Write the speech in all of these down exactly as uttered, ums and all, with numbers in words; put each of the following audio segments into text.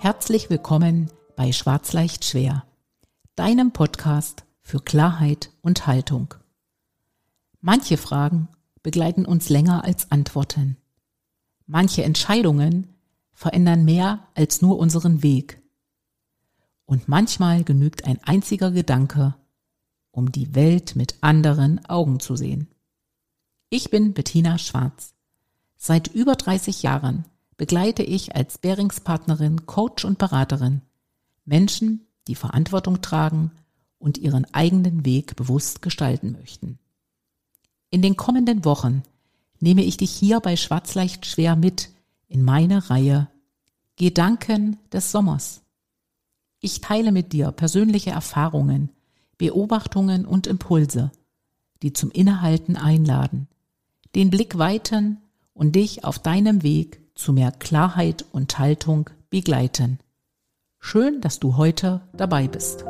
Herzlich willkommen bei Schwarz leicht schwer, deinem Podcast für Klarheit und Haltung. Manche Fragen begleiten uns länger als Antworten. Manche Entscheidungen verändern mehr als nur unseren Weg. Und manchmal genügt ein einziger Gedanke, um die Welt mit anderen Augen zu sehen. Ich bin Bettina Schwarz. Seit über dreißig Jahren begleite ich als Bearingspartnerin, Coach und Beraterin Menschen, die Verantwortung tragen und ihren eigenen Weg bewusst gestalten möchten. In den kommenden Wochen nehme ich dich hier bei Schwarz leicht schwer mit in meine Reihe Gedanken des Sommers. Ich teile mit dir persönliche Erfahrungen, Beobachtungen und Impulse, die zum Innehalten einladen, den Blick weiten und dich auf deinem Weg zu mehr Klarheit und Haltung begleiten. Schön, dass du heute dabei bist.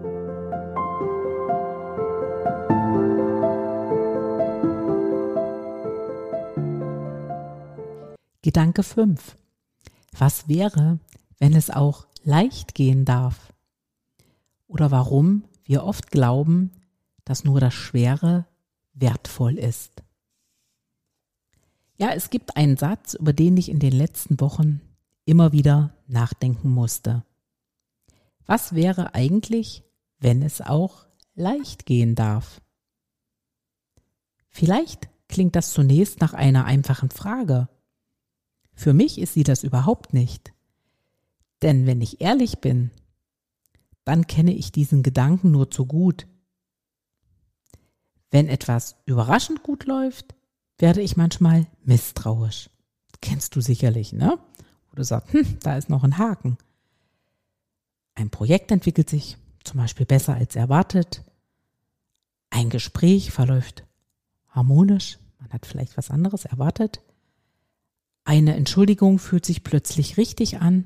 Gedanke fünf. Was wäre, wenn es auch leicht gehen darf? Oder warum wir oft glauben, dass nur das Schwere wertvoll ist. Ja, es gibt einen Satz, über den ich in den letzten Wochen immer wieder nachdenken musste. Was wäre eigentlich, wenn es auch leicht gehen darf? Vielleicht klingt das zunächst nach einer einfachen Frage. Für mich ist sie das überhaupt nicht. Denn wenn ich ehrlich bin, dann kenne ich diesen Gedanken nur zu gut. Wenn etwas überraschend gut läuft, werde ich manchmal misstrauisch. Kennst du sicherlich, ne? Wo du sagst, hm, da ist noch ein Haken. Ein Projekt entwickelt sich zum Beispiel besser als erwartet. Ein Gespräch verläuft harmonisch. Man hat vielleicht was anderes erwartet. Eine Entschuldigung fühlt sich plötzlich richtig an.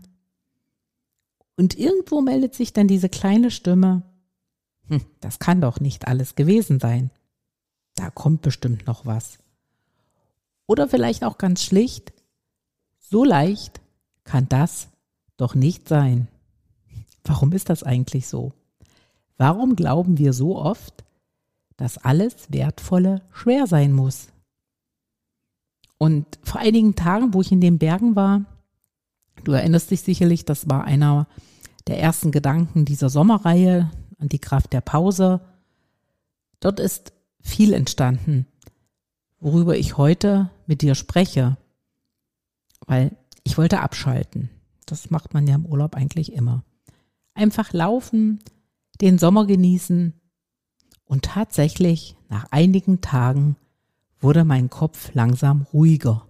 Und irgendwo meldet sich dann diese kleine Stimme, hm, das kann doch nicht alles gewesen sein. Da kommt bestimmt noch was. Oder vielleicht auch ganz schlicht, so leicht kann das doch nicht sein. Warum ist das eigentlich so? Warum glauben wir so oft, dass alles Wertvolle schwer sein muss? Und vor einigen Tagen, wo ich in den Bergen war, du erinnerst dich sicherlich, das war einer der ersten Gedanken dieser Sommerreihe an die Kraft der Pause. Dort ist viel entstanden, worüber ich heute mit dir spreche, weil ich wollte abschalten. Das macht man ja im Urlaub eigentlich immer. Einfach laufen, den Sommer genießen und tatsächlich nach einigen Tagen wurde mein Kopf langsam ruhiger.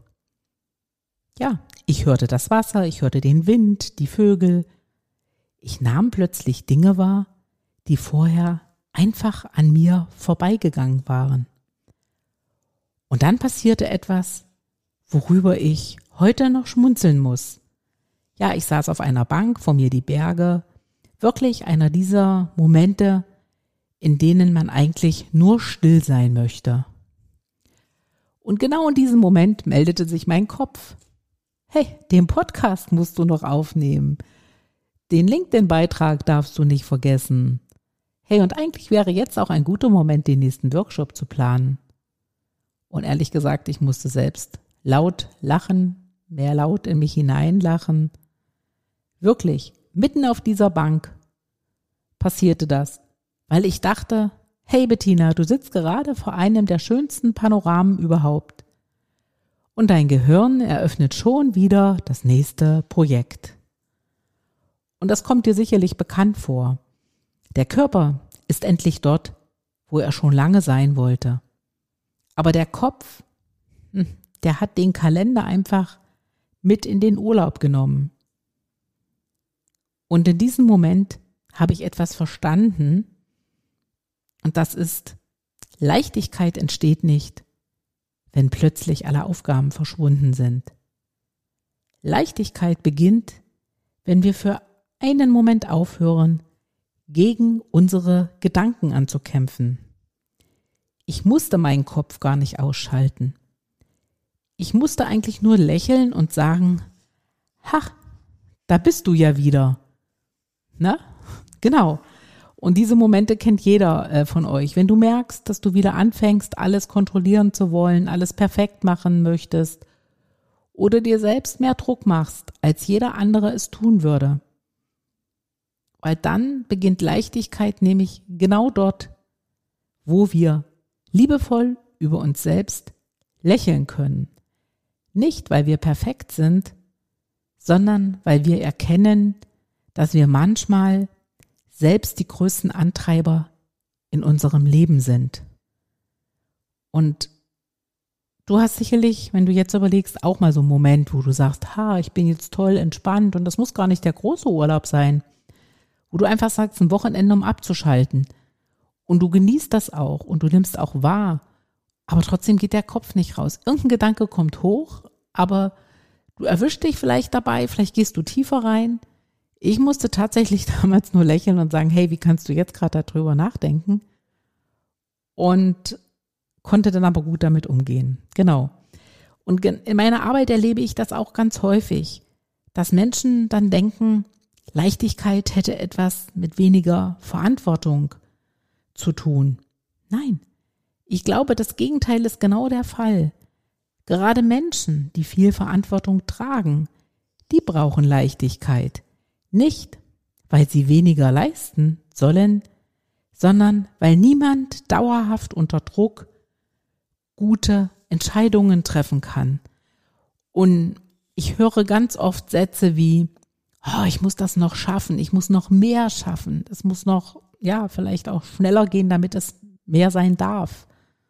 Ja, ich hörte das Wasser, ich hörte den Wind, die Vögel. Ich nahm plötzlich Dinge wahr, die vorher einfach an mir vorbeigegangen waren. Und dann passierte etwas, worüber ich heute noch schmunzeln muss. Ja, ich saß auf einer Bank, vor mir die Berge. Wirklich einer dieser Momente, in denen man eigentlich nur still sein möchte. Und genau in diesem Moment meldete sich mein Kopf. Hey, den Podcast musst du noch aufnehmen. Den LinkedIn-Beitrag darfst du nicht vergessen. Hey, und eigentlich wäre jetzt auch ein guter Moment, den nächsten Workshop zu planen. Und ehrlich gesagt, ich musste selbst laut lachen, mehr laut in mich hineinlachen. Wirklich, mitten auf dieser Bank passierte das, weil ich dachte, hey Bettina, du sitzt gerade vor einem der schönsten Panoramen überhaupt. Und dein Gehirn eröffnet schon wieder das nächste Projekt. Und das kommt dir sicherlich bekannt vor. Der Körper ist endlich dort, wo er schon lange sein wollte. Aber der Kopf, der hat den Kalender einfach mit in den Urlaub genommen. Und in diesem Moment habe ich etwas verstanden. Und das ist, Leichtigkeit entsteht nicht, wenn plötzlich alle Aufgaben verschwunden sind. Leichtigkeit beginnt, wenn wir für einen Moment aufhören, gegen unsere Gedanken anzukämpfen. Ich musste meinen Kopf gar nicht ausschalten. Ich musste eigentlich nur lächeln und sagen, ha, da bist du ja wieder. Na? Genau. Und diese Momente kennt jeder äh, von euch. Wenn du merkst, dass du wieder anfängst, alles kontrollieren zu wollen, alles perfekt machen möchtest oder dir selbst mehr Druck machst, als jeder andere es tun würde. Weil dann beginnt Leichtigkeit nämlich genau dort, wo wir liebevoll über uns selbst lächeln können. Nicht, weil wir perfekt sind, sondern weil wir erkennen, dass wir manchmal selbst die größten Antreiber in unserem Leben sind. Und du hast sicherlich, wenn du jetzt überlegst, auch mal so einen Moment, wo du sagst, ha, ich bin jetzt toll entspannt und das muss gar nicht der große Urlaub sein, wo du einfach sagst, ein Wochenende, um abzuschalten. Und du genießt das auch und du nimmst auch wahr, aber trotzdem geht der Kopf nicht raus. Irgendein Gedanke kommt hoch, aber du erwischst dich vielleicht dabei, vielleicht gehst du tiefer rein. Ich musste tatsächlich damals nur lächeln und sagen, hey, wie kannst du jetzt gerade darüber nachdenken? Und konnte dann aber gut damit umgehen. Genau. Und in meiner Arbeit erlebe ich das auch ganz häufig, dass Menschen dann denken, Leichtigkeit hätte etwas mit weniger Verantwortung zu tun. Nein, ich glaube, das Gegenteil ist genau der Fall. Gerade Menschen, die viel Verantwortung tragen, die brauchen Leichtigkeit. Nicht, weil sie weniger leisten sollen, sondern weil niemand dauerhaft unter Druck gute Entscheidungen treffen kann. Und ich höre ganz oft Sätze wie, oh, ich muss das noch schaffen, ich muss noch mehr schaffen, es muss noch, ja, vielleicht auch schneller gehen, damit es mehr sein darf.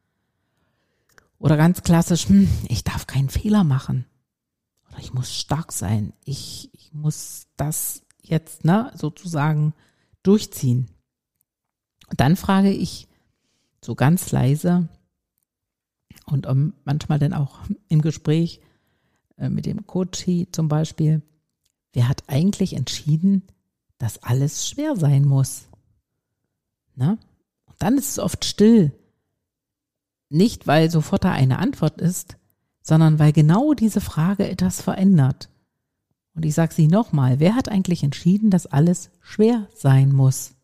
Oder ganz klassisch, hm, ich darf keinen Fehler machen. Oder ich muss stark sein, ich, ich muss das jetzt ne, sozusagen durchziehen. Und dann frage ich so ganz leise und um, manchmal dann auch im Gespräch äh, mit dem Coachie zum Beispiel, wer hat eigentlich entschieden, dass alles schwer sein muss? Na? Und dann ist es oft still. Nicht, weil sofort da eine Antwort ist, sondern weil genau diese Frage etwas verändert. Und ich sage sie nochmal, wer hat eigentlich entschieden, dass alles schwer sein muss?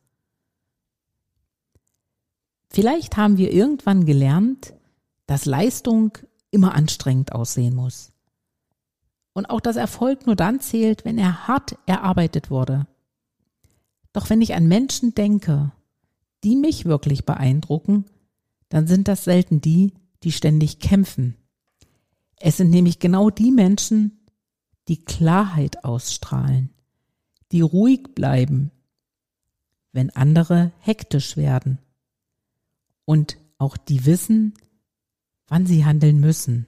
Vielleicht haben wir irgendwann gelernt, dass Leistung immer anstrengend aussehen muss. Und auch dass Erfolg nur dann zählt, wenn er hart erarbeitet wurde. Doch wenn ich an Menschen denke, die mich wirklich beeindrucken, dann sind das selten die, die ständig kämpfen. Es sind nämlich genau die Menschen, die Klarheit ausstrahlen, die ruhig bleiben, wenn andere hektisch werden. Und auch die wissen, wann sie handeln müssen.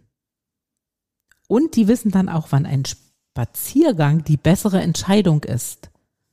Und die wissen dann auch, wann ein Spaziergang die bessere Entscheidung ist.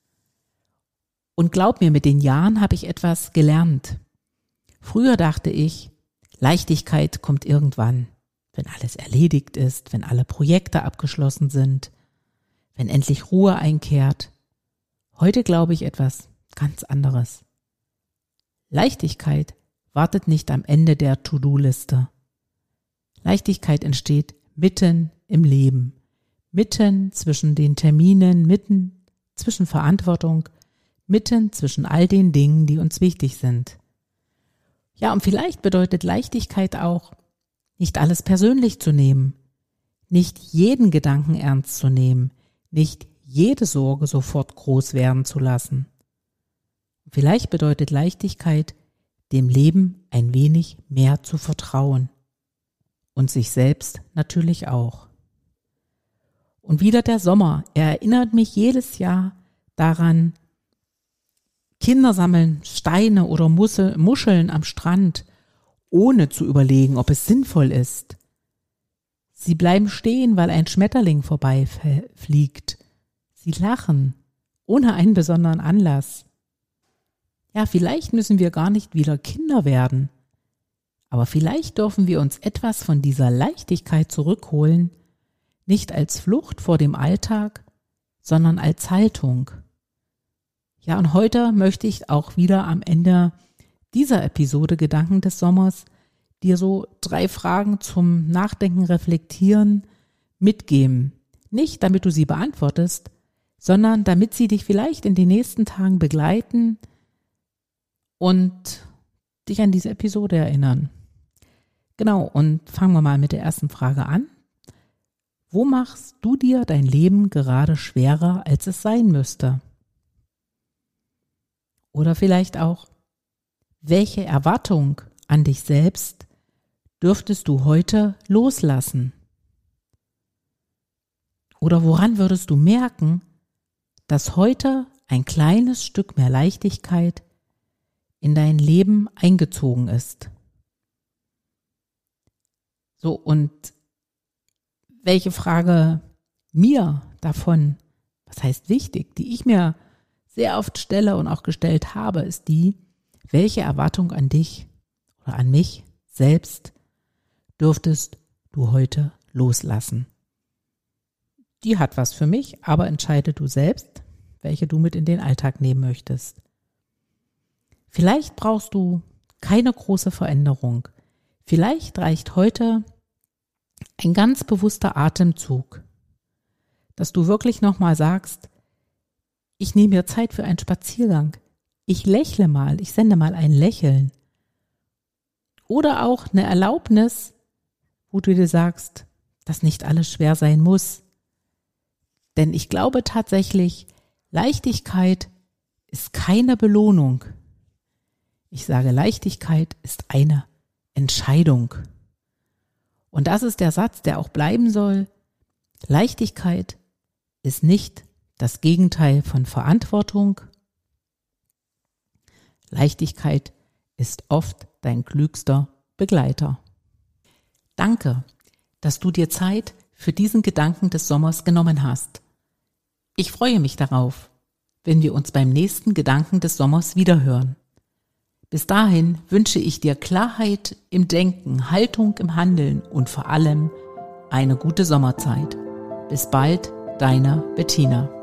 Und glaub mir, mit den Jahren habe ich etwas gelernt. Früher dachte ich, Leichtigkeit kommt irgendwann, wenn alles erledigt ist, wenn alle Projekte abgeschlossen sind, wenn endlich Ruhe einkehrt. Heute glaube ich etwas ganz anderes. Leichtigkeit wartet nicht am Ende der To-Do-Liste. Leichtigkeit entsteht mitten im Leben, mitten zwischen den Terminen, mitten zwischen Verantwortung, mitten zwischen all den Dingen, die uns wichtig sind. Ja, und vielleicht bedeutet Leichtigkeit auch, nicht alles persönlich zu nehmen, nicht jeden Gedanken ernst zu nehmen, nicht jede Sorge sofort groß werden zu lassen. Vielleicht bedeutet Leichtigkeit, dem Leben ein wenig mehr zu vertrauen und sich selbst natürlich auch. Und wieder der Sommer, er erinnert mich jedes Jahr daran, Kinder sammeln Steine oder Muscheln am Strand, ohne zu überlegen, ob es sinnvoll ist. Sie bleiben stehen, weil ein Schmetterling vorbeifliegt. Sie lachen, ohne einen besonderen Anlass. Ja, vielleicht müssen wir gar nicht wieder Kinder werden, aber vielleicht dürfen wir uns etwas von dieser Leichtigkeit zurückholen, nicht als Flucht vor dem Alltag, sondern als Haltung. Ja, und heute möchte ich auch wieder am Ende dieser Episode Gedanken des Sommers dir so drei Fragen zum Nachdenken, Reflektieren mitgeben. Nicht, damit du sie beantwortest, sondern damit sie dich vielleicht in den nächsten Tagen begleiten und dich an diese Episode erinnern. Genau, und fangen wir mal mit der ersten Frage an. Wo machst du dir dein Leben gerade schwerer, als es sein müsste? Oder vielleicht auch, welche Erwartung an dich selbst dürftest du heute loslassen? Oder woran würdest du merken, dass heute ein kleines Stück mehr Leichtigkeit in dein Leben eingezogen ist? So, und welche Frage mir davon, was heißt wichtig, die ich mir sehr oft stelle und auch gestellt habe, ist die, welche Erwartung an dich oder an mich selbst dürftest du heute loslassen? Die hat was für mich, aber entscheide du selbst, welche du mit in den Alltag nehmen möchtest. Vielleicht brauchst du keine große Veränderung. Vielleicht reicht heute ein ganz bewusster Atemzug, dass du wirklich nochmal sagst, ich nehme mir Zeit für einen Spaziergang. Ich lächle mal, ich sende mal ein Lächeln. Oder auch eine Erlaubnis, wo du dir sagst, dass nicht alles schwer sein muss. Denn ich glaube tatsächlich, Leichtigkeit ist keine Belohnung. Ich sage, Leichtigkeit ist eine Entscheidung. Und das ist der Satz, der auch bleiben soll. Leichtigkeit ist nicht das Gegenteil von Verantwortung. Leichtigkeit ist oft dein klügster Begleiter. Danke, dass du dir Zeit für diesen Gedanken des Sommers genommen hast. Ich freue mich darauf, wenn wir uns beim nächsten Gedanken des Sommers wiederhören. Bis dahin wünsche ich dir Klarheit im Denken, Haltung im Handeln und vor allem eine gute Sommerzeit. Bis bald, deine Bettina.